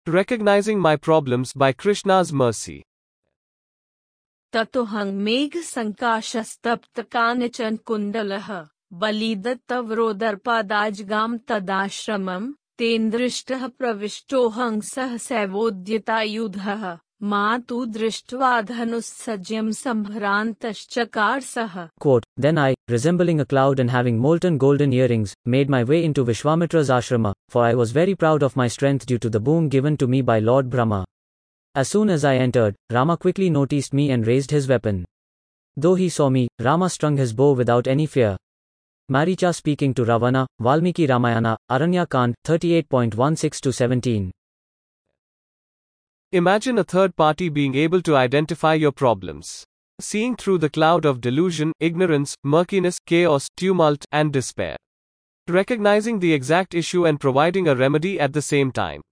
recognizing my problems by Krishna's mercy. ततोहं मेघ संकाशस्तप्त कानिचन कुंडलः बलिदत्तवरोदर्पादाजगाम तदाश्रमं तेन्द्रिष्टः प्रविष्टोऽहं सहसैवोद्यतायुधः मातु दृष्ट्वा धनुस्सज्यं सम्भ्रान्तश्चकार सः. Quote, Then I, resembling a cloud and having molten golden earrings, made my way into Vishwamitra's ashrama, for I was very proud of my strength due to the boon given to me by Lord Brahma. As soon as I entered, Rama quickly noticed me and raised his weapon. Though he saw me, Rama strung his bow without any fear. Maricha speaking to Ravana, Valmiki Ramayana, Aranya Kand, 38.16-17. Imagine a third party being able to identify your problems. Seeing through the cloud of delusion, ignorance, murkiness, chaos, tumult, and despair. Recognizing the exact issue and providing a remedy at the same time.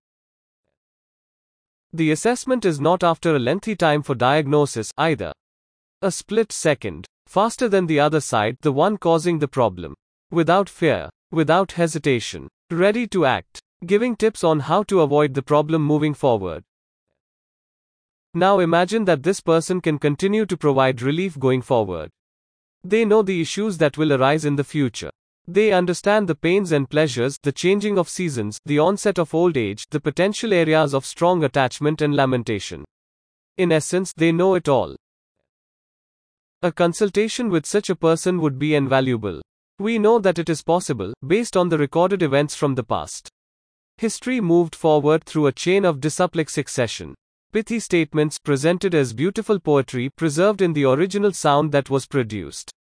The assessment is not after a lengthy time for diagnosis either. A split second, faster than the other side, the one causing the problem. Without fear, without hesitation, ready to act, giving tips on how to avoid the problem moving forward. Now imagine that this person can continue to provide relief going forward. They know the issues that will arise in the future. They understand the pains and pleasures, the changing of seasons, the onset of old age, the potential areas of strong attachment and lamentation. In essence, they know it all. A consultation with such a person would be invaluable. We know that it is possible, based on the recorded events from the past. History moved forward through a chain of disciplic succession. Pithy statements presented as beautiful poetry preserved in the original sound that was produced.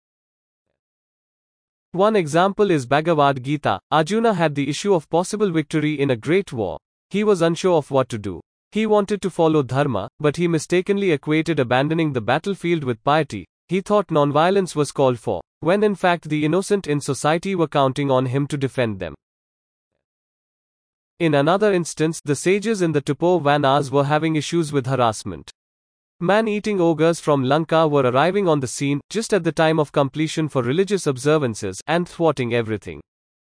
One example is Bhagavad Gita. Arjuna had the issue of possible victory in a great war. He was unsure of what to do. He wanted to follow dharma, but he mistakenly equated abandoning the battlefield with piety. He thought non-violence was called for, when in fact the innocent in society were counting on him to defend them. In another instance, the sages in the Tapovanas were having issues with harassment. Man-eating ogres from Lanka were arriving on the scene, just at the time of completion for religious observances, and thwarting everything.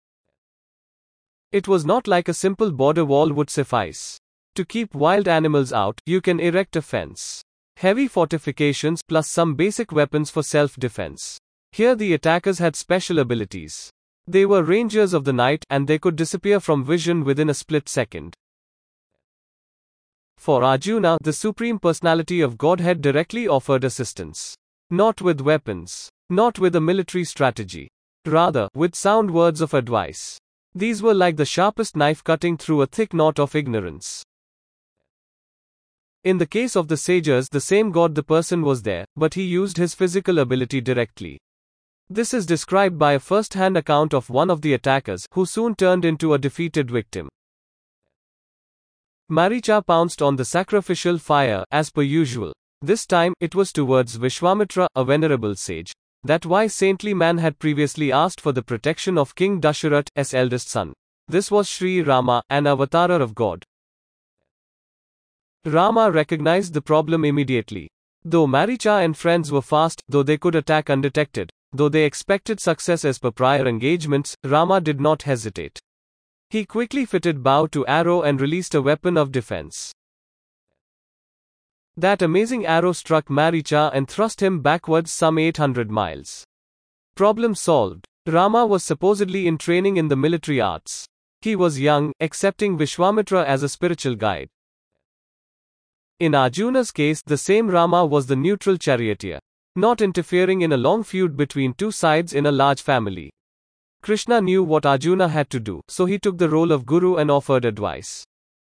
It was not like a simple border wall would suffice. To keep wild animals out, you can erect a fence. Heavy fortifications plus some basic weapons for self-defense. Here the attackers had special abilities. They were rangers of the night, and they could disappear from vision within a split second. For Arjuna, the Supreme Personality of Godhead directly offered assistance. Not with weapons. Not with a military strategy. Rather, with sound words of advice. These were like the sharpest knife cutting through a thick knot of ignorance. In the case of the sages, the same God the person was there, but he used his physical ability directly. This is described by a first-hand account of one of the attackers, who soon turned into a defeated victim. Maricha pounced on the sacrificial fire, as per usual. This time, it was towards Vishwamitra, a venerable sage. That wise saintly man had previously asked for the protection of King Dasharatha's eldest son. This was Sri Rama, an avatar of God. Rama recognized the problem immediately. Though Maricha and friends were fast, though they could attack undetected, though they expected success as per prior engagements, Rama did not hesitate. He quickly fitted bow to arrow and released a weapon of defense. That amazing arrow struck Maricha and thrust him backwards some 800 miles. Problem solved. Rama was supposedly in training in the military arts. He was young, accepting Vishwamitra as a spiritual guide. In Arjuna's case, the same Rama was the neutral charioteer, not interfering in a long feud between two sides in a large family. Krishna knew what Arjuna had to do, so he took the role of guru and offered advice.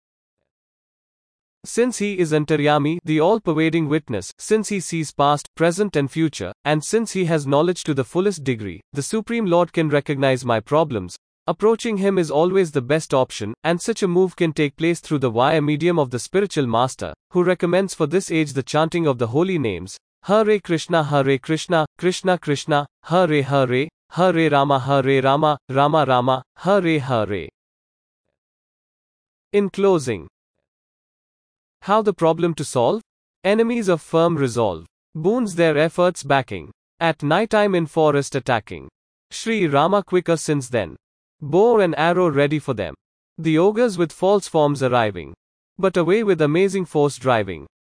Since he is Antaryami, the all-pervading witness, since he sees past, present and future, and since he has knowledge to the fullest degree, the Supreme Lord can recognize my problems. Approaching him is always the best option, and such a move can take place through the via medium of the spiritual master, who recommends for this age the chanting of the holy names, Hare Krishna, Krishna Krishna, Hare Hare, Hare Rama, Rama Rama, Hare Hare. In closing, how the problem to solve? Enemies of firm resolve. Boons their efforts backing. At nighttime in forest attacking. Sri Rama quicker since then. Bow and arrow ready for them. The ogres with false forms arriving. but away with amazing force driving.